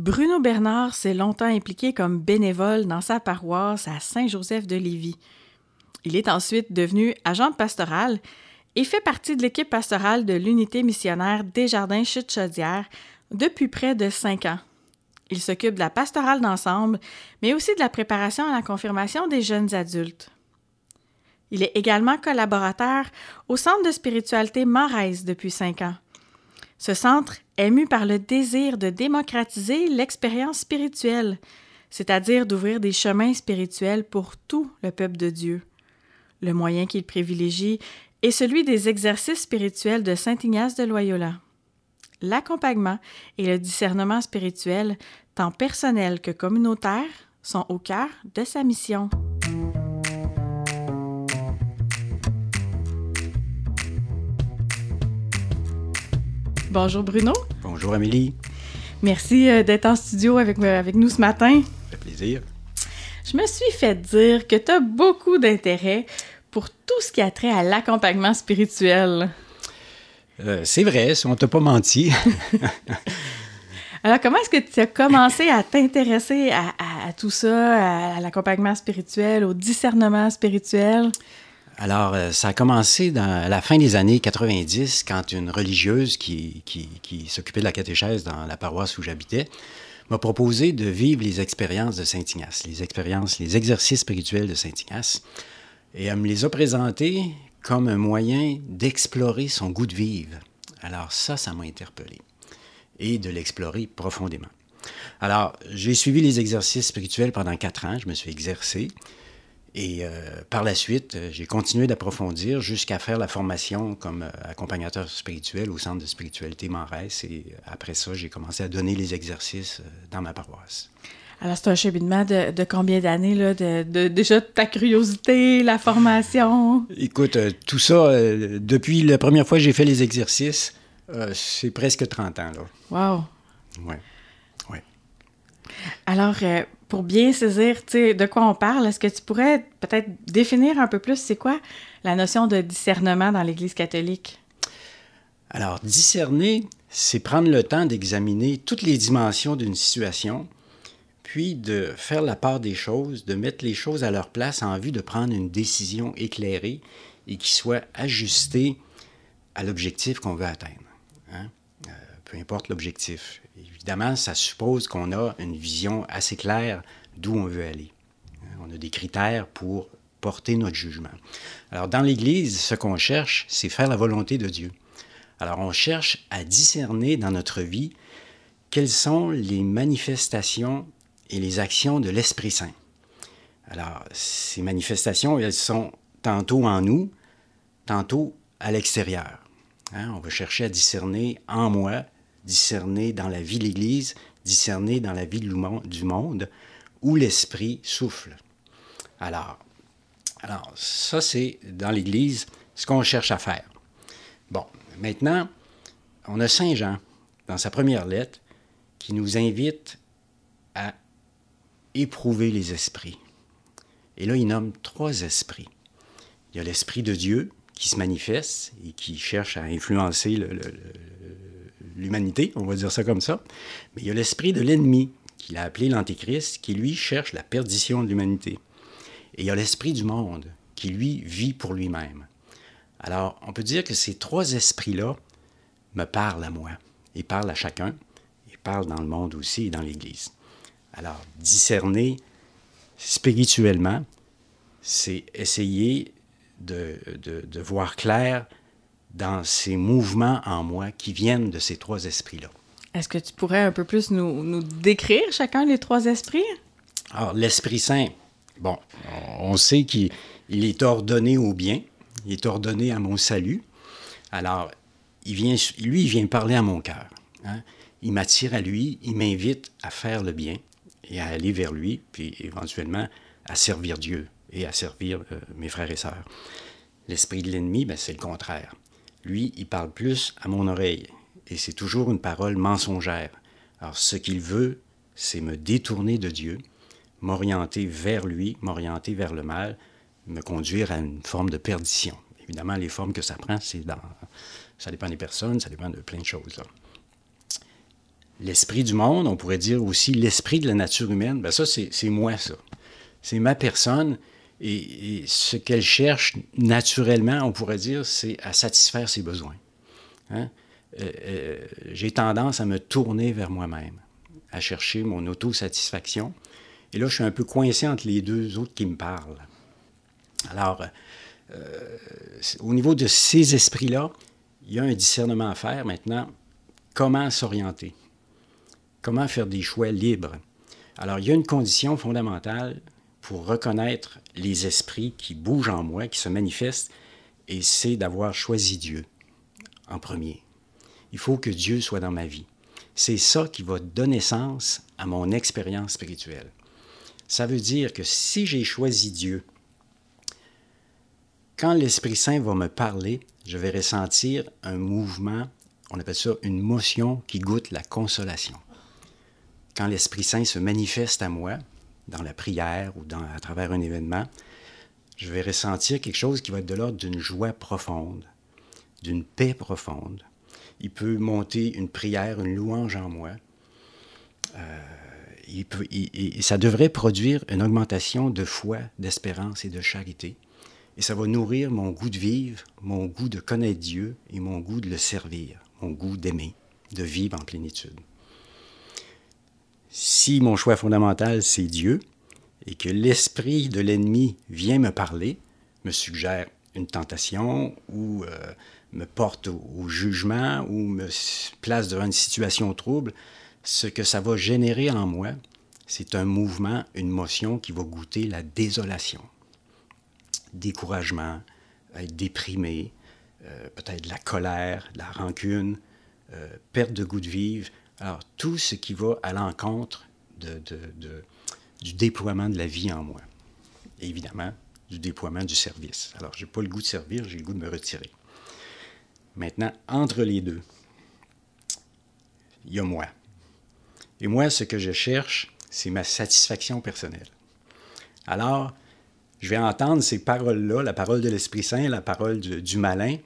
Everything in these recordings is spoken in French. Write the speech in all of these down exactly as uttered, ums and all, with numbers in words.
Bruno Bernard s'est longtemps impliqué comme bénévole dans sa paroisse à Saint-Joseph-de-Lévis. Il est ensuite devenu agent pastoral et fait partie de l'équipe pastorale de l'unité missionnaire Desjardins-Chute-Chaudière depuis près de cinq ans. Il s'occupe de la pastorale d'ensemble, mais aussi de la préparation à la confirmation des jeunes adultes. Il est également collaborateur au Centre de spiritualité Morez depuis cinq ans. Ce centre est mu par le désir de démocratiser l'expérience spirituelle, c'est-à-dire d'ouvrir des chemins spirituels pour tout le peuple de Dieu. Le moyen qu'il privilégie est celui des exercices spirituels de Saint Ignace de Loyola. L'accompagnement et le discernement spirituel, tant personnel que communautaire, sont au cœur de sa mission. Bonjour Bruno. Bonjour Amélie. Merci d'être en studio avec, avec nous ce matin. Ça fait plaisir. Je me suis fait dire que tu as beaucoup d'intérêt pour tout ce qui a trait à l'accompagnement spirituel. Euh, c'est vrai, on ne t'a pas menti. Alors, comment est-ce que tu as commencé à t'intéresser à, à, à tout ça, à, à l'accompagnement spirituel, au discernement spirituel? Alors, euh, ça a commencé dans, à la fin des années quatre-vingt-dix, quand une religieuse qui, qui, qui s'occupait de la catéchèse dans la paroisse où j'habitais m'a proposé de vivre les expériences de Saint Ignace, les expériences, les exercices spirituels de Saint Ignace. Et elle me les a présentés comme un moyen d'explorer son goût de vivre. Alors ça, ça m'a interpellé. Et de l'explorer profondément. Alors, j'ai suivi les exercices spirituels pendant quatre ans, je me suis exercé. Et euh, par la suite, j'ai continué d'approfondir jusqu'à faire la formation comme euh, accompagnateur spirituel au Centre de spiritualité Morès. Et après ça, j'ai commencé à donner les exercices euh, dans ma paroisse. Alors, c'est un cheminement de, de combien d'années, là? De, de, déjà de ta curiosité, la formation? Écoute, euh, tout ça, euh, depuis la première fois que j'ai fait les exercices, euh, c'est presque trente ans, là. Wow! Oui, oui. Alors, euh, pour bien saisir, tu sais, de quoi on parle, est-ce que tu pourrais peut-être définir un peu plus c'est quoi la notion de discernement dans l'Église catholique? Alors, discerner, c'est prendre le temps d'examiner toutes les dimensions d'une situation, puis de faire la part des choses, de mettre les choses à leur place en vue de prendre une décision éclairée et qui soit ajustée à l'objectif qu'on veut atteindre. Hein? Euh, peu importe l'objectif. Évidemment, ça suppose qu'on a une vision assez claire d'où on veut aller. On a des critères pour porter notre jugement. Alors, dans l'Église, ce qu'on cherche, c'est faire la volonté de Dieu. Alors, on cherche à discerner dans notre vie quelles sont les manifestations et les actions de l'Esprit Saint. Alors, ces manifestations, elles sont tantôt en nous, tantôt à l'extérieur. Hein? On va chercher à discerner en moi, discerner dans la vie de l'Église, discerner dans la vie du monde, où l'Esprit souffle. Alors, alors ça, c'est dans l'Église ce qu'on cherche à faire. Bon, maintenant, on a Saint Jean, dans sa première lettre, qui nous invite à éprouver les esprits. Et là, il nomme trois esprits. Il y a l'Esprit de Dieu qui se manifeste et qui cherche à influencer le, le, le, l'humanité, on va dire ça comme ça. Mais il y a l'esprit de l'ennemi, qu'il a appelé l'Antéchrist, qui, lui, cherche la perdition de l'humanité. Et il y a l'esprit du monde, qui, lui, vit pour lui-même. Alors, on peut dire que ces trois esprits-là me parlent à moi, et parlent à chacun, et parlent dans le monde aussi et dans l'Église. Alors, discerner spirituellement, c'est essayer de, de, de voir clair dans ces mouvements en moi qui viennent de ces trois esprits-là. Est-ce que tu pourrais un peu plus nous, nous décrire chacun les trois esprits? Alors, l'Esprit Saint, bon, on sait qu'il il est ordonné au bien, il est ordonné à mon salut. Alors, il vient, lui, il vient parler à mon cœur. Hein? Il m'attire à lui, il m'invite à faire le bien et à aller vers lui, puis éventuellement à servir Dieu et à servir euh, mes frères et sœurs. L'esprit de l'ennemi, ben, c'est le contraire. Lui, il parle plus à mon oreille, et c'est toujours une parole mensongère. Alors, ce qu'il veut, c'est me détourner de Dieu, m'orienter vers lui, m'orienter vers le mal, me conduire à une forme de perdition. Évidemment, les formes que ça prend, c'est dans... ça dépend des personnes, ça dépend de plein de choses, là. l'esprit du monde, on pourrait dire aussi l'esprit de la nature humaine, bien ça, c'est, c'est moi, ça. C'est ma personne. Et, et ce qu'elle cherche naturellement, on pourrait dire, c'est à satisfaire ses besoins. Hein? Euh, euh, j'ai tendance à me tourner vers moi-même, à chercher mon autosatisfaction. Et là, je suis un peu coincé entre les deux autres qui me parlent. Alors, euh, au niveau de ces esprits-là, il y a un discernement à faire maintenant. Comment s'orienter? Comment faire des choix libres? Alors, il y a une condition fondamentale pour reconnaître les esprits qui bougent en moi, qui se manifestent, et c'est d'avoir choisi Dieu en premier. Il faut que Dieu soit dans ma vie. C'est ça qui va donner sens à mon expérience spirituelle. Ça veut dire que si j'ai choisi Dieu, quand l'Esprit Saint va me parler, je vais ressentir un mouvement, on appelle ça une motion qui goûte la consolation. Quand l'Esprit Saint se manifeste à moi, dans la prière ou dans, à travers un événement, je vais ressentir quelque chose qui va être de l'ordre d'une joie profonde, d'une paix profonde. Il peut monter une prière, une louange en moi. Euh, il peut, il, il, ça devrait produire une augmentation de foi, d'espérance et de charité. Et ça va nourrir mon goût de vivre, mon goût de connaître Dieu et mon goût de le servir, mon goût d'aimer, de vivre en plénitude. Si mon choix fondamental, c'est Dieu, et que l'esprit de l'ennemi vient me parler, me suggère une tentation ou euh, me porte au, au jugement ou me place devant une situation trouble, ce que ça va générer en moi, c'est un mouvement, une motion qui va goûter la désolation, découragement, être déprimé, euh, peut-être de la colère, de la rancune, euh, perte de goût de vivre. Alors, tout ce qui va à l'encontre de, de, de, du déploiement de la vie en moi. Et évidemment, du déploiement du service. Alors, je n'ai pas le goût de servir, j'ai le goût de me retirer. Maintenant, entre les deux, il y a moi. Et moi, ce que je cherche, c'est ma satisfaction personnelle. Alors, je vais entendre ces paroles-là, la parole de l'Esprit Saint, la parole du, du malin,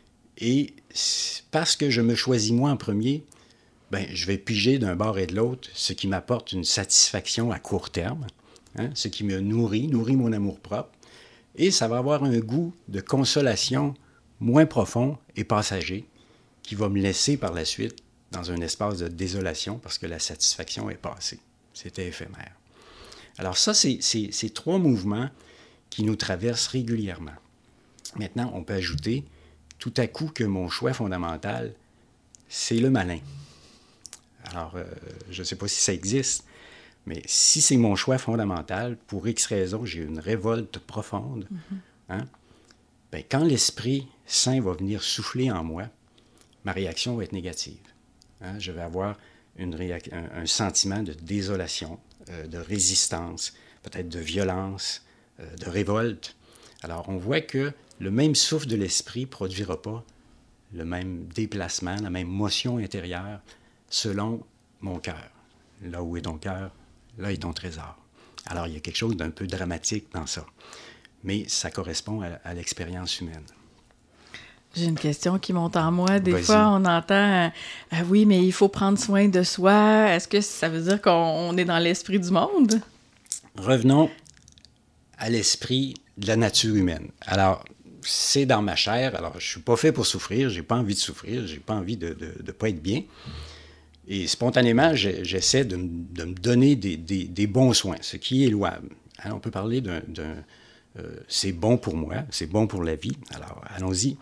et parce que je me choisis moi en premier, ben, je vais piger d'un bord et de l'autre ce qui m'apporte une satisfaction à court terme, hein, ce qui me nourrit, nourrit mon amour-propre, et ça va avoir un goût de consolation moins profond et passager qui va me laisser par la suite dans un espace de désolation parce que la satisfaction est passée. C'était éphémère. Alors ça, c'est, c'est, c'est trois mouvements qui nous traversent régulièrement. Maintenant, on peut ajouter tout à coup que mon choix fondamental, c'est le malin. Alors, euh, je ne sais pas si ça existe, mais si c'est mon choix fondamental, pour X raison, j'ai une révolte profonde, mm-hmm. hein, bien, quand l'Esprit Saint va venir souffler en moi, ma réaction va être négative. Hein, je vais avoir une réac- un, un sentiment de désolation, euh, de résistance, peut-être de violence, euh, de révolte. Alors, on voit que le même souffle de l'Esprit ne produira pas le même déplacement, la même motion intérieure selon mon cœur. Là où est ton cœur, là est ton trésor. Alors, il y a quelque chose d'un peu dramatique dans ça. Mais ça correspond à, à l'expérience humaine. J'ai une question qui monte en moi. Des Vas-y. fois, on entend euh, « Ah oui, mais il faut prendre soin de soi. » Est-ce que ça veut dire qu'on est dans l'esprit du monde? Revenons à l'esprit de la nature humaine. Alors, c'est dans ma chair. Alors, je ne suis pas fait pour souffrir. Je n'ai pas envie de souffrir. Je n'ai pas envie de ne pas être bien. Et spontanément, j'essaie de, de me donner des, des, des bons soins, ce qui est louable. Hein, on peut parler d'un... d'un euh, c'est bon pour moi, c'est bon pour la vie. Alors, allons-y.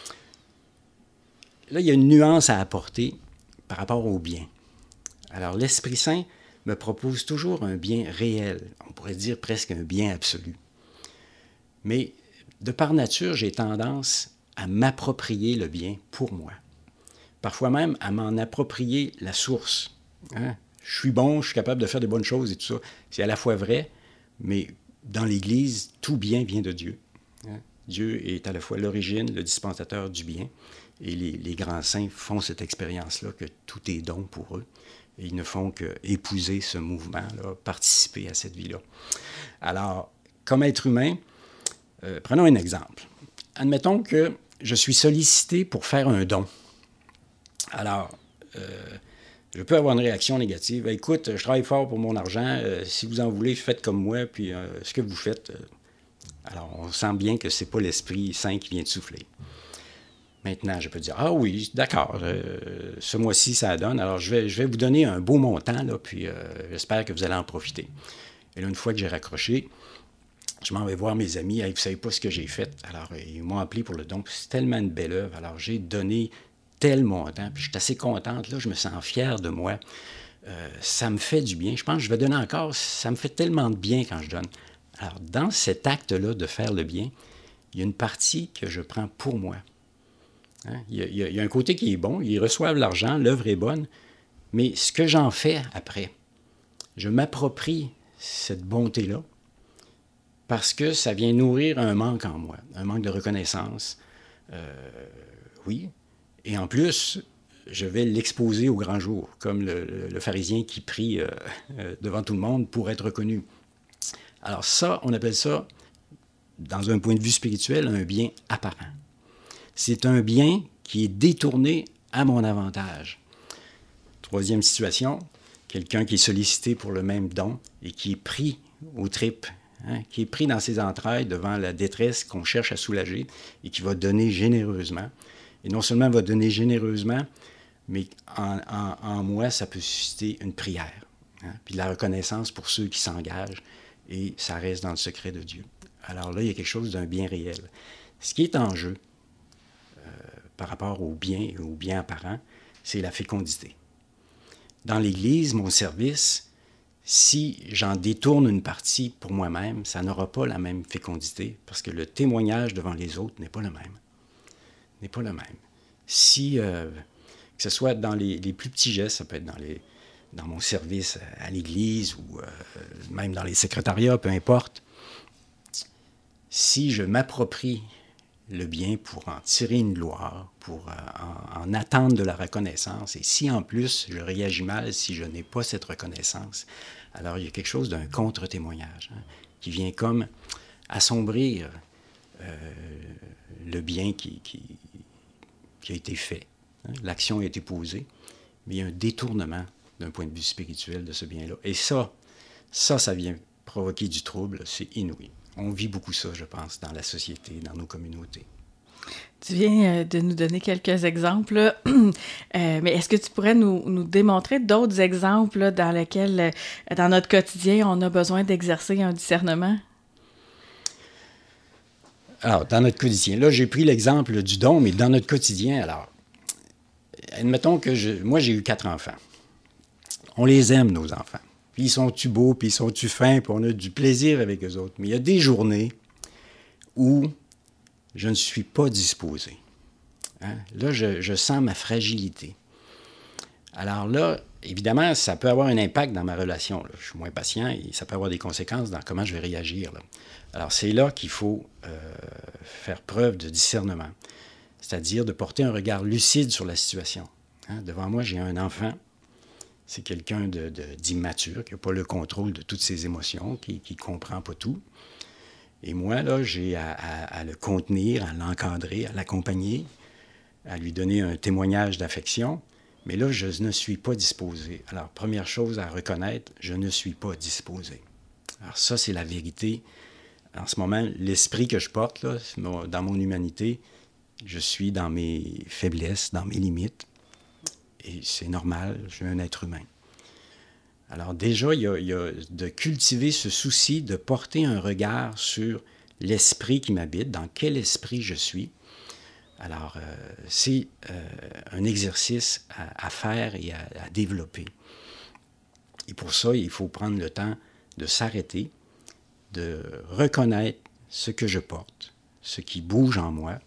Là, il y a une nuance à apporter par rapport au bien. Alors, l'Esprit Saint me propose toujours un bien réel, on pourrait dire presque un bien absolu. Mais de par nature, j'ai tendance à m'approprier le bien pour moi. Parfois même à m'en approprier la source. Hein? Je suis bon, je suis capable de faire des bonnes choses et tout ça. C'est à la fois vrai, mais dans l'Église, tout bien vient de Dieu. Hein? Dieu est à la fois l'origine, le dispensateur du bien. Et les, les grands saints font cette expérience-là, que tout est don pour eux. Et ils ne font qu'épouser ce mouvement-là, participer à cette vie-là. Alors, comme être humain, euh, prenons un exemple. Admettons que je suis sollicité pour faire un don. Alors, euh, Je peux avoir une réaction négative. Ben, écoute, je travaille fort pour mon argent. Euh, si vous en voulez, faites comme moi. Puis euh, ce que vous faites, euh, alors on sent bien que ce n'est pas l'Esprit Saint qui vient de souffler. Maintenant, je peux dire, ah oui, d'accord, euh, ce mois-ci, ça donne. Alors, je vais, je vais vous donner un beau montant, là, puis euh, j'espère que vous allez en profiter. Et là, une fois que j'ai raccroché, je m'en vais voir mes amis. Hey, vous ne savez pas ce que j'ai fait. Alors, ils m'ont appelé pour le don. C'est tellement une belle œuvre. Alors, j'ai donné tel montant. Puis, je suis assez contente. Là, je me sens fière de moi. Euh, ça me fait du bien. Je pense que je vais donner encore. Ça me fait tellement de bien quand je donne. Alors, dans cet acte-là de faire le bien, il y a une partie que je prends pour moi. Hein? Il, y a, il y a un côté qui est bon. Ils reçoivent l'argent. L'œuvre est bonne. Mais ce que j'en fais après, je m'approprie cette bonté-là, parce que ça vient nourrir un manque en moi, un manque de reconnaissance. Euh, oui. Et en plus, je vais l'exposer au grand jour, comme le, le, le pharisien qui prie euh, euh, devant tout le monde pour être reconnu. Alors ça, on appelle ça, dans un point de vue spirituel, un bien apparent. C'est un bien qui est détourné à mon avantage. Troisième situation, quelqu'un qui est sollicité pour le même don et qui est pris aux tripes, hein, qui est pris dans ses entrailles devant la détresse qu'on cherche à soulager et qui va donner généreusement. Et non seulement va donner généreusement, mais en, en, en moi, ça peut susciter une prière. Hein, puis la reconnaissance pour ceux qui s'engagent, et ça reste dans le secret de Dieu. Alors là, il y a quelque chose d'un bien réel. Ce qui est en jeu euh, par rapport au bien et au bien apparent, c'est la fécondité. Dans l'Église, mon service, si j'en détourne une partie pour moi-même, ça n'aura pas la même fécondité, parce que le témoignage devant les autres n'est pas le même. N'est pas le même. Si, euh, que ce soit dans les, les plus petits gestes, ça peut être dans, les, dans mon service à l'Église ou euh, même dans les secrétariats, peu importe, si je m'approprie le bien pour en tirer une gloire, pour euh, en, en attendre de la reconnaissance, et si en plus je réagis mal, si je n'ai pas cette reconnaissance, alors il y a quelque chose d'un contre-témoignage hein, qui vient comme assombrir euh, le bien qui, qui, qui a été fait. Hein. L'action a été posée, mais il y a un détournement d'un point de vue spirituel de ce bien-là. Et ça, ça, ça vient provoquer du trouble, c'est inouï. On vit beaucoup ça, je pense, dans la société, dans nos communautés. Tu viens de nous donner quelques exemples, euh, mais est-ce que tu pourrais nous, nous démontrer d'autres exemples là, dans lesquels, dans notre quotidien, on a besoin d'exercer un discernement? Alors, dans notre quotidien, là, j'ai pris l'exemple du don, mais dans notre quotidien, alors, admettons que je, moi, j'ai eu quatre enfants. On les aime, nos enfants. Puis ils sont-tu beaux, puis ils sont-tu fins, puis on a du plaisir avec eux autres. Mais il y a des journées où je ne suis pas disposé. Hein? Là, je, je sens ma fragilité. Alors là, évidemment, ça peut avoir un impact dans ma relation. Là. Je suis moins patient et ça peut avoir des conséquences dans comment je vais réagir. Là. Alors, c'est là qu'il faut euh, faire preuve de discernement, c'est-à-dire de porter un regard lucide sur la situation. Hein? Devant moi, j'ai un enfant. C'est quelqu'un de, de, d'immature, qui n'a pas le contrôle de toutes ses émotions, qui ne comprend pas tout. Et moi, là, j'ai à, à, à le contenir, à l'encadrer, à l'accompagner, à lui donner un témoignage d'affection. Mais là, je ne suis pas disposé. Alors, première chose à reconnaître, je ne suis pas disposé. Alors ça, c'est la vérité. En ce moment, l'esprit que je porte, là, dans mon humanité, je suis dans mes faiblesses, dans mes limites. Et c'est normal, je suis un être humain. Alors déjà, il y a, il y a de cultiver ce souci de porter un regard sur l'esprit qui m'habite, dans quel esprit je suis. Alors, euh, c'est euh, un exercice à, à faire et à, à développer. Et pour ça, il faut prendre le temps de s'arrêter, de reconnaître ce que je porte, ce qui bouge en moi,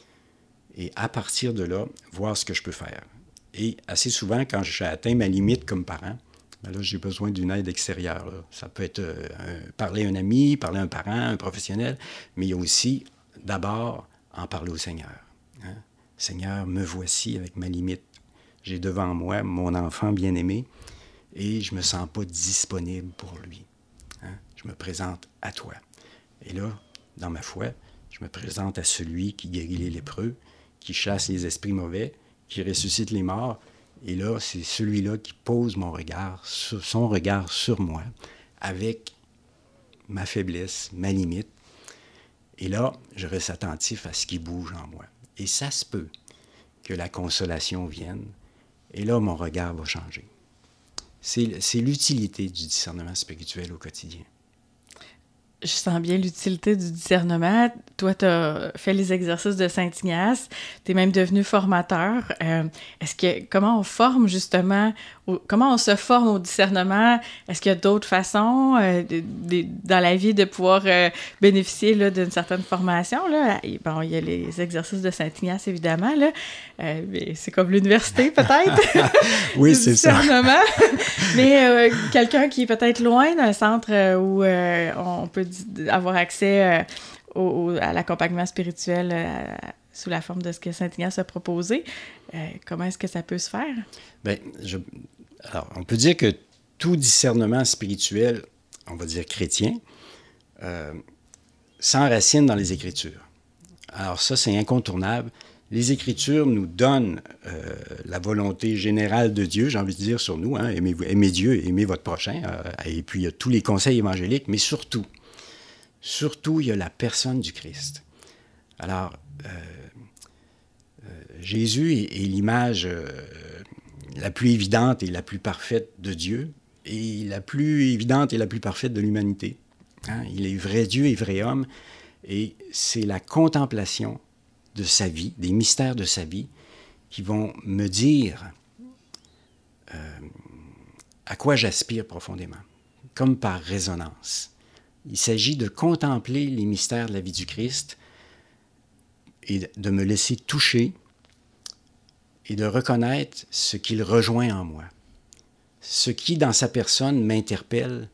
et à partir de là, voir ce que je peux faire. Et assez souvent, quand j'ai atteint ma limite comme parent, ben là, j'ai besoin d'une aide extérieure. Là. Ça peut être euh, un, parler à un ami, parler à un parent, un professionnel, mais il y a aussi, d'abord, en parler au Seigneur. Hein? Seigneur, me voici avec ma limite. J'ai devant moi mon enfant bien-aimé et je ne me sens pas disponible pour lui. Hein? Je me présente à toi. Et là, dans ma foi, je me présente à celui qui guérit les lépreux, qui chasse les esprits mauvais, qui ressuscite les morts Et là, c'est celui-là qui pose mon regard, sur, son regard sur moi, avec ma faiblesse, ma limite. Et là, je reste attentif à ce qui bouge en moi. Et ça se peut que la consolation vienne. Et là, mon regard va changer. C'est, c'est l'utilité du discernement spirituel au quotidien. Je sens bien l'utilité du discernement. Toi, tu as fait les exercices de Saint-Ignace. Tu es même devenu formateur. Euh, est-ce que, comment on forme justement, au, comment on se forme au discernement? Est-ce qu'il y a d'autres façons euh, de, de, dans la vie de pouvoir euh, bénéficier là, d'une certaine formation? Là? Et, bon, il y a les exercices de Saint-Ignace, évidemment. Là. Euh, mais c'est comme l'université, peut-être. Oui, c'est discernement. Mais euh, quelqu'un qui est peut-être loin d'un centre où euh, on peut avoir accès euh, au, au, à l'accompagnement spirituel euh, sous la forme de ce que Saint-Ignace a proposé. Euh, comment est-ce que ça peut se faire? Bien, je, alors, on peut dire que tout discernement spirituel, on va dire chrétien, euh, s'enracine dans les Écritures. Alors ça, c'est incontournable. Les Écritures nous donnent euh, la volonté générale de Dieu, j'ai envie de dire, sur nous. Hein, aimez, aimez Dieu, aimez votre prochain. Euh, et puis, il y a tous les conseils évangéliques, mais surtout, Surtout, il y a la personne du Christ. Alors, euh, euh, Jésus est, est l'image euh, la plus évidente et la plus parfaite de Dieu, et la plus évidente et la plus parfaite de l'humanité. Hein? Il est vrai Dieu et vrai homme, et c'est la contemplation de sa vie, des mystères de sa vie, qui vont me dire euh, à quoi j'aspire profondément, comme par résonance. Il s'agit de contempler les mystères de la vie du Christ et de me laisser toucher et de reconnaître ce qu'il rejoint en moi. Ce qui, dans sa personne, m'interpelle,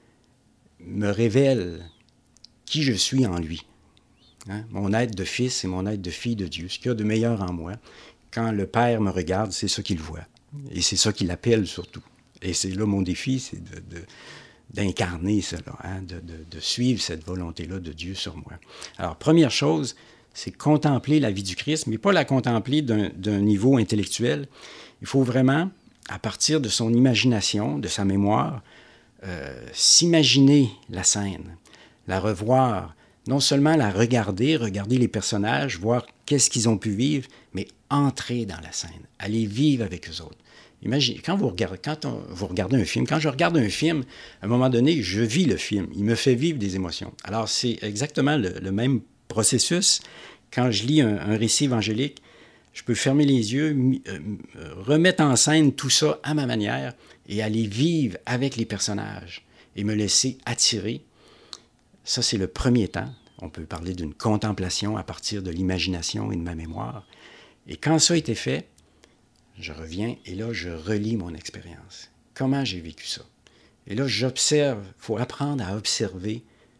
me révèle qui je suis en lui. Hein? Mon être de fils et mon être de fille de Dieu, ce qu'il y a de meilleur en moi. Quand le Père me regarde, c'est ça qu'il voit. Et c'est ça qu'il appelle surtout. Et c'est là mon défi, c'est de... de d'incarner cela, hein, de, de, de suivre cette volonté-là de Dieu sur moi. Alors, première chose, c'est contempler la vie du Christ, mais pas la contempler d'un, d'un niveau intellectuel. Il faut vraiment, à partir de son imagination, de sa mémoire, euh, s'imaginer la scène, la revoir, non seulement la regarder, regarder les personnages, voir qu'est-ce qu'ils ont pu vivre, mais entrer dans la scène, aller vivre avec eux autres. Imaginez, quand vous regardez, quand on, vous regardez un film, quand je regarde un film, à un moment donné, je vis le film. Il me fait vivre des émotions. Alors, c'est exactement le, le même processus. Quand je lis un, un récit évangélique, je peux fermer les yeux, euh, remettre en scène tout ça à ma manière et aller vivre avec les personnages et me laisser attirer. Ça, c'est le premier temps. On peut parler d'une contemplation à partir de l'imagination et de ma mémoire. Et quand ça a été fait, je reviens et là, je relis mon expérience. Comment j'ai vécu ça? Et là, j'observe. Il faut apprendre à observer,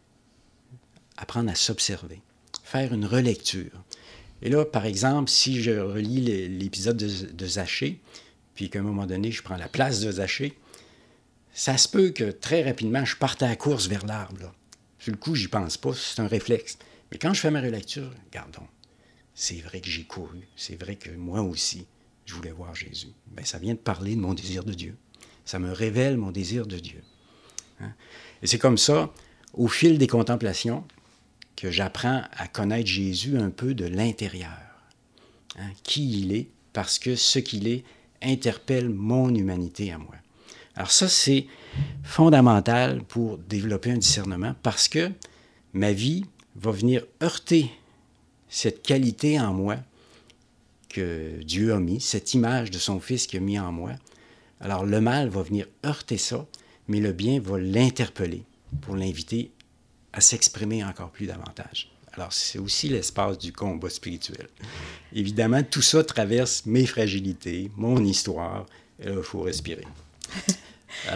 apprendre à s'observer, faire une relecture. Et là, par exemple, si je relis l'épisode de, de Zachée, puis qu'à un moment donné, je prends la place de Zachée, ça se peut que très rapidement, je parte à la course vers l'arbre. Là. Sur le coup, j'y pense pas, c'est un réflexe. Mais quand je fais ma relecture, regardons, c'est vrai que j'ai couru, c'est vrai que moi aussi, je voulais voir Jésus. Bien, ça vient de parler de mon désir de Dieu. Ça me révèle mon désir de Dieu. Hein? Et c'est comme ça, au fil des contemplations, que j'apprends à connaître Jésus un peu de l'intérieur. Hein? Qui il est, parce que ce qu'il est interpelle mon humanité à moi. Alors ça, c'est fondamental pour développer un discernement, parce que ma vie va venir heurter cette qualité en moi que Dieu a mis, cette image de son Fils qu'il a mis en moi. Alors le mal va venir heurter ça, mais le bien va l'interpeller pour l'inviter à s'exprimer encore plus davantage. Alors c'est aussi l'espace du combat spirituel. Évidemment, tout ça traverse mes fragilités, mon histoire, et là, il faut respirer. Alors,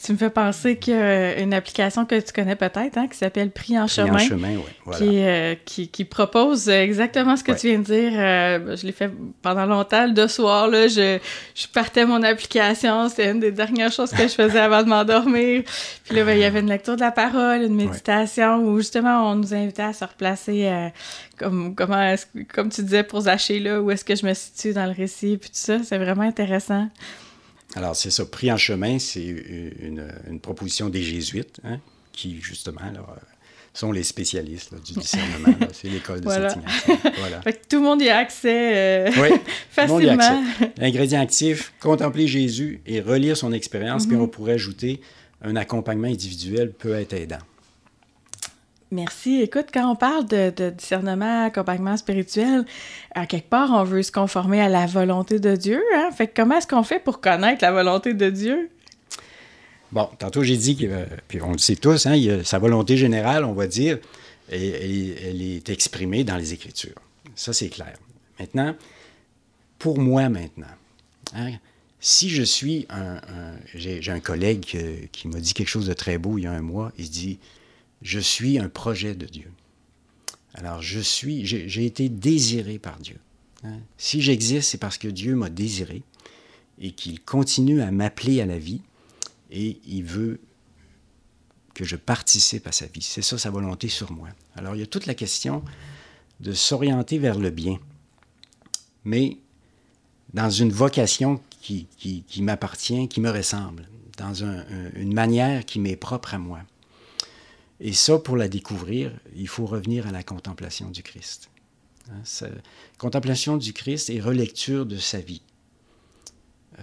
Tu me fais penser qu'il y a une application que tu connais peut-être, hein, qui s'appelle Pris en Pris chemin. en chemin, oui. Voilà. Qui, euh, qui, qui propose exactement ce que Ouais. tu viens de dire. Euh, je l'ai fait pendant longtemps. Le soir, là, je, je partais mon application. C'était une des dernières choses que je faisais avant de m'endormir. Puis là, ben, il y avait une lecture de la parole, une méditation, ouais. où justement, on nous invitait à se replacer euh, comme, comment est-ce, comme tu disais pour Zachée, là, où est-ce que je me situe dans le récit, puis tout ça. C'est vraiment intéressant. Alors, c'est ça. Pris en chemin, c'est une, une proposition des Jésuites, hein, qui, justement, là, sont les spécialistes là, du discernement. Là. C'est l'école de voilà. Saint-Ignace. Voilà. Fait que tout le monde y a accès euh, oui, facilement. Tout le monde y a accès. Ingrédient actif, contempler Jésus et relire son expérience, mm-hmm. puis on pourrait ajouter un accompagnement individuel peut être aidant. Merci. Écoute, quand on parle de, de discernement, accompagnement spirituel, à quelque part, on veut se conformer à la volonté de Dieu. Hein? Fait que comment est-ce qu'on fait pour connaître la volonté de Dieu? Bon, tantôt j'ai dit, que, euh, puis on le sait tous, hein, il y a sa volonté générale, on va dire, et, et, elle est exprimée dans les Écritures. Ça, c'est clair. Maintenant, pour moi maintenant, hein, si je suis un... un j'ai, j'ai un collègue euh, qui m'a dit quelque chose de très beau il y a un mois, il se dit... Je suis un projet de Dieu. Alors, je suis, j'ai, j'ai été désiré par Dieu. Hein? Si j'existe, c'est parce que Dieu m'a désiré et qu'il continue à m'appeler à la vie et il veut que je participe à sa vie. C'est ça sa volonté sur moi. Alors, il y a toute la question de s'orienter vers le bien, mais dans une vocation qui, qui, qui m'appartient, qui me ressemble, dans un, un, une manière qui m'est propre à moi. Et ça, pour la découvrir, il faut revenir à la contemplation du Christ. Hein, ça, contemplation du Christ et relecture de sa vie. Euh,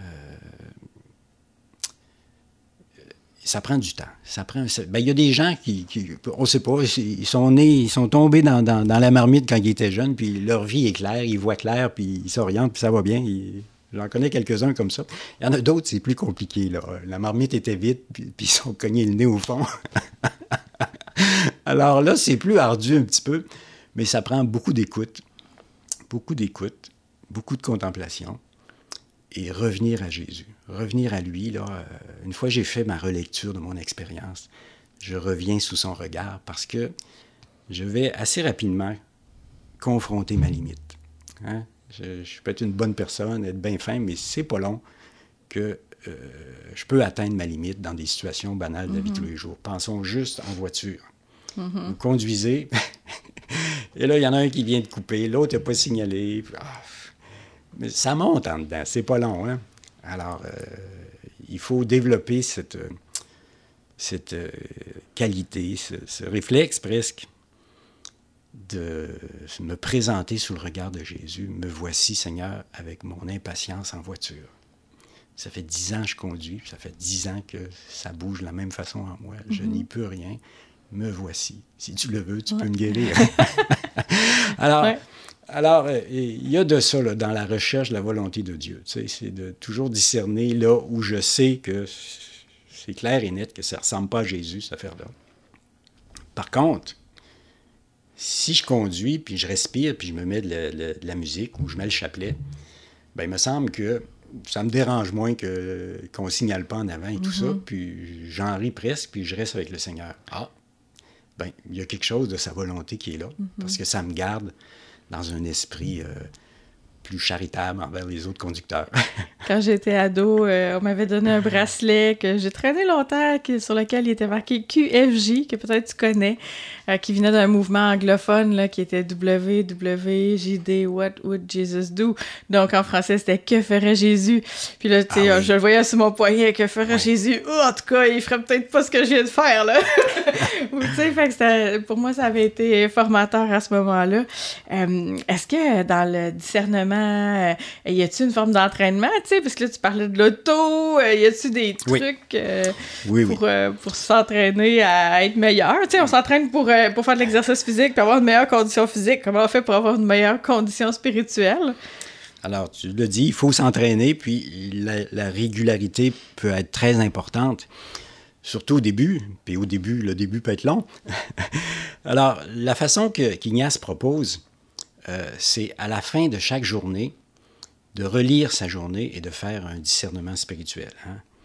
ça prend du temps. Ça prend, ça, ben, il y a des gens qui, qui on ne sait pas, ils sont nés, ils sont tombés dans, dans, dans la marmite quand ils étaient jeunes, puis leur vie est claire, ils voient clair, puis ils s'orientent, puis ça va bien. Ils, j'en connais quelques-uns comme ça. Il y en a d'autres, c'est plus compliqué. Là. La marmite était vide, puis, puis ils sont cognés le nez au fond. Alors là, c'est plus ardu un petit peu, mais ça prend beaucoup d'écoute, beaucoup d'écoute, beaucoup de contemplation, et revenir à Jésus, revenir à lui. Là, euh, une fois que j'ai fait ma relecture de mon expérience, je reviens sous son regard parce que je vais assez rapidement confronter ma limite. Hein? Je, je peux être une bonne personne, être bien fin, mais c'est pas long que euh, je peux atteindre ma limite dans des situations banales de la vie de tous les jours. Pensons juste en voiture. Mm-hmm. Vous conduisez, et là, il y en a un qui vient de couper, l'autre n'a pas signalé. Ah, mais ça monte en dedans, c'est pas long. Hein? Alors, euh, il faut développer cette, cette euh, qualité, ce, ce réflexe presque de me présenter sous le regard de Jésus. Me voici, Seigneur, avec mon impatience en voiture. Ça fait dix ans que je conduis, ça fait dix ans que ça bouge de la même façon en moi. Mm-hmm. Je n'y peux rien. Me voici. Si tu le veux, tu ouais. peux me guérir. alors, ouais. alors, il y a de ça là, dans la recherche de la volonté de Dieu. Tu sais, c'est de toujours discerner là où je sais que c'est clair et net que ça ne ressemble pas à Jésus, cette affaire-là. Par contre, si je conduis, puis je respire, puis je me mets de la, de la musique ou je mets le chapelet, bien, il me semble que ça me dérange moins que, qu'on ne signale pas en avant et mm-hmm. tout ça, puis j'en ris presque, puis je reste avec le Seigneur. Ah! Bien, il y a quelque chose de sa volonté qui est là, mm-hmm. parce que ça me garde dans un esprit euh, plus charitable envers les autres conducteurs. Quand j'étais ado, euh, on m'avait donné un bracelet que j'ai traîné longtemps, qui, sur lequel il était marqué Q F J, que peut-être tu connais, euh, qui venait d'un mouvement anglophone là, qui était W W J D, What would Jesus do? Donc en français, c'était Que ferait Jésus? Puis là, tu sais, ah oui. je le voyais sur mon poignet, Que ferait oui. Jésus? Oh, en tout cas, il ferait peut-être pas ce que je viens de faire, là. Tu sais, fait que ça, pour moi, ça avait été formateur à ce moment-là. Euh, est-ce que dans le discernement, euh, y a-t-il une forme d'entraînement, tu sais, parce que là, tu parlais de l'auto, euh, y a-t-il des trucs oui. Euh, oui, pour, oui. Euh, pour s'entraîner à être meilleur? Tu sais, on s'entraîne pour, euh, pour faire de l'exercice physique, pour avoir de meilleures conditions physiques. Comment on fait pour avoir de meilleures conditions spirituelles? Alors, tu l'as dit, il faut s'entraîner, puis la, la régularité peut être très importante. Surtout au début, puis au début, le début peut être long. Alors, la façon que, qu'Ignace propose, euh, c'est à la fin de chaque journée, de relire sa journée et de faire un discernement spirituel. Hein?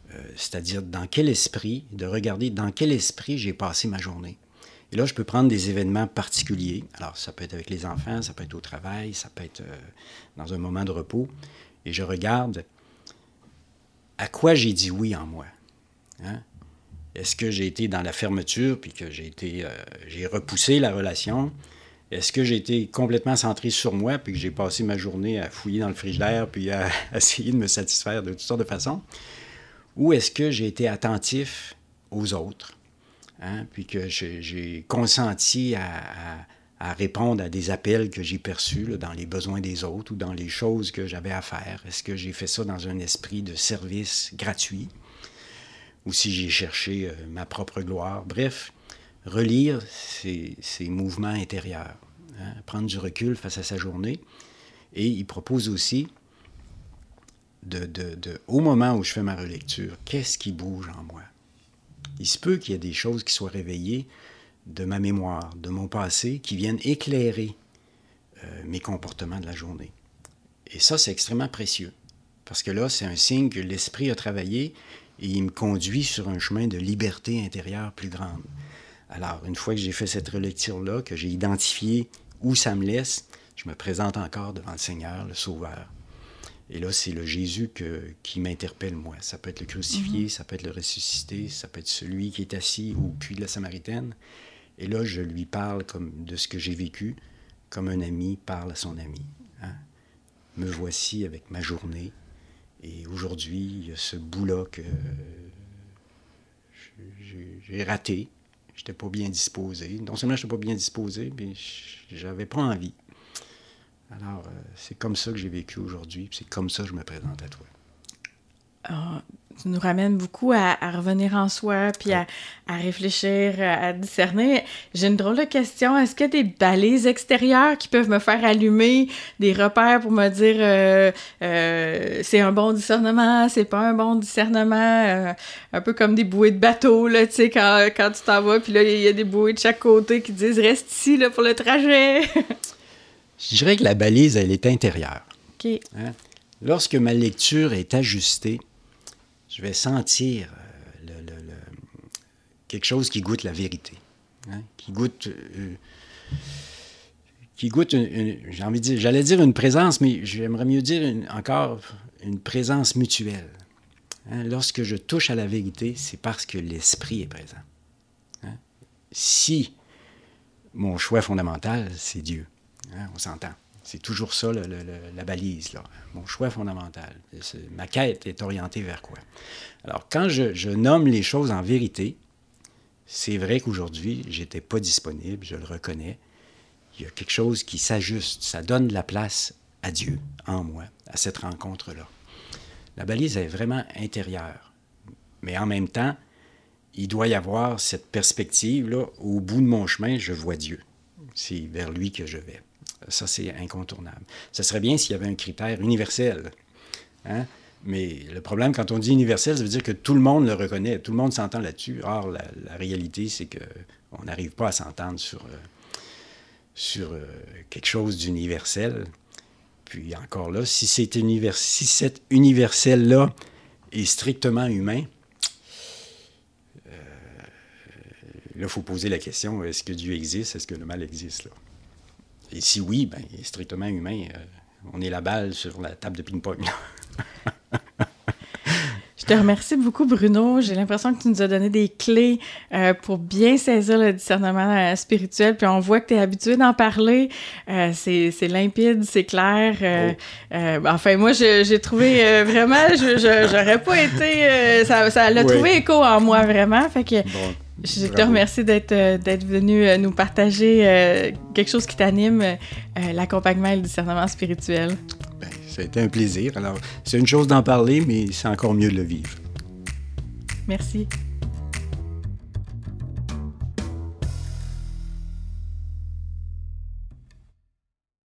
euh, c'est-à-dire dans quel esprit, de regarder dans quel esprit j'ai passé ma journée. Et là, je peux prendre des événements particuliers. Alors, ça peut être avec les enfants, ça peut être au travail, ça peut être euh, dans un moment de repos. Et je regarde à quoi j'ai dit oui en moi. Hein? Est-ce que j'ai été dans la fermeture, puis que j'ai été, euh, j'ai repoussé la relation? Est-ce que j'ai été complètement centré sur moi, puis que j'ai passé ma journée à fouiller dans le frigidaire, puis à, à essayer de me satisfaire de toutes sortes de façons? Ou est-ce que j'ai été attentif aux autres? Hein, puis que j'ai, j'ai consenti à, à, à répondre à des appels que j'ai perçus là, dans les besoins des autres ou dans les choses que j'avais à faire. Est-ce que j'ai fait ça dans un esprit de service gratuit ou si j'ai cherché euh, ma propre gloire? Bref, relire ces, ces mouvements intérieurs, hein, prendre du recul face à sa journée. Et il propose aussi, de, de, de, au moment où je fais ma relecture, qu'est-ce qui bouge en moi? Il se peut qu'il y ait des choses qui soient réveillées de ma mémoire, de mon passé, qui viennent éclairer euh, mes comportements de la journée. Et ça, c'est extrêmement précieux, parce que là, c'est un signe que l'esprit a travaillé et il me conduit sur un chemin de liberté intérieure plus grande. Alors, une fois que j'ai fait cette relecture-là, que j'ai identifié où ça me laisse, je me présente encore devant le Seigneur, le Sauveur. Et là, c'est le Jésus que, qui m'interpelle, moi. Ça peut être le crucifié, mm-hmm. ça peut être le ressuscité, ça peut être celui qui est assis au puits de la Samaritaine. Et là, je lui parle comme de ce que j'ai vécu, comme un ami parle à son ami. Hein? Me voici avec ma journée. Et aujourd'hui, il y a ce bout-là que j'ai, j'ai raté. Je n'étais pas bien disposé. Non seulement je n'étais pas bien disposé, mais je n'avais pas envie. Alors, euh, c'est comme ça que j'ai vécu aujourd'hui, puis c'est comme ça que je me présente à toi. Oh, tu nous ramènes beaucoup à, à revenir en soi, puis à, à réfléchir, à, à discerner. J'ai une drôle de question. Est-ce qu'il y a des balises extérieures qui peuvent me faire allumer, des repères pour me dire euh, euh, c'est un bon discernement, c'est pas un bon discernement, euh, un peu comme des bouées de bateau, là, tu sais, quand, quand tu t'en vas, puis là, il y a des bouées de chaque côté qui disent « Reste ici, là, pour le trajet! » Je dirais que la balise, elle est intérieure. OK. Hein? Lorsque ma lecture est ajustée, je vais sentir euh, le, le, le, quelque chose qui goûte la vérité. Hein? Qui goûte... Euh, qui goûte une, une, j'ai envie de dire, j'allais dire une présence, mais j'aimerais mieux dire une, encore une présence mutuelle. Hein? Lorsque je touche à la vérité, c'est parce que l'esprit est présent. Hein? Si mon choix fondamental, c'est Dieu. Hein, on s'entend. C'est toujours ça, le, le, la balise, là. Mon choix fondamental. C'est, ma quête est orientée vers quoi? Alors, quand je, je nomme les choses en vérité, c'est vrai qu'aujourd'hui, je n'étais pas disponible, je le reconnais. Il y a quelque chose qui s'ajuste. Ça donne de la place à Dieu, en moi, à cette rencontre-là. La balise est vraiment intérieure. Mais en même temps, il doit y avoir cette perspective-là. Au bout de mon chemin, je vois Dieu. C'est vers lui que je vais. Ça, c'est incontournable. Ce serait bien s'il y avait un critère universel. Hein? Mais le problème, quand on dit universel, ça veut dire que tout le monde le reconnaît, tout le monde s'entend là-dessus. Or, la, la réalité, c'est qu'on n'arrive pas à s'entendre sur, euh, sur euh, quelque chose d'universel. Puis encore là, si, c'est univers, si cet universel-là est strictement humain, euh, là, il faut poser la question, est-ce que Dieu existe? Est-ce que le mal existe, là? Et si oui, ben, strictement humain, euh, on est la balle sur la table de ping-pong. Je te remercie beaucoup, Bruno. J'ai l'impression que tu nous as donné des clés euh, pour bien saisir le discernement euh, spirituel. Puis on voit que tu es habitué d'en parler. Euh, c'est, c'est limpide, c'est clair. Euh, oh. euh, enfin, moi, je, j'ai trouvé euh, vraiment... Je, je, j'aurais pas été... Euh, ça, ça l'a oui. trouvé écho en moi, vraiment. Fait que... Bon. Je Bravo. te remercie d'être, d'être venu nous partager euh, quelque chose qui t'anime, euh, l'accompagnement et le discernement spirituel. Bien, ça a été un plaisir. Alors, c'est une chose d'en parler, mais c'est encore mieux de le vivre. Merci.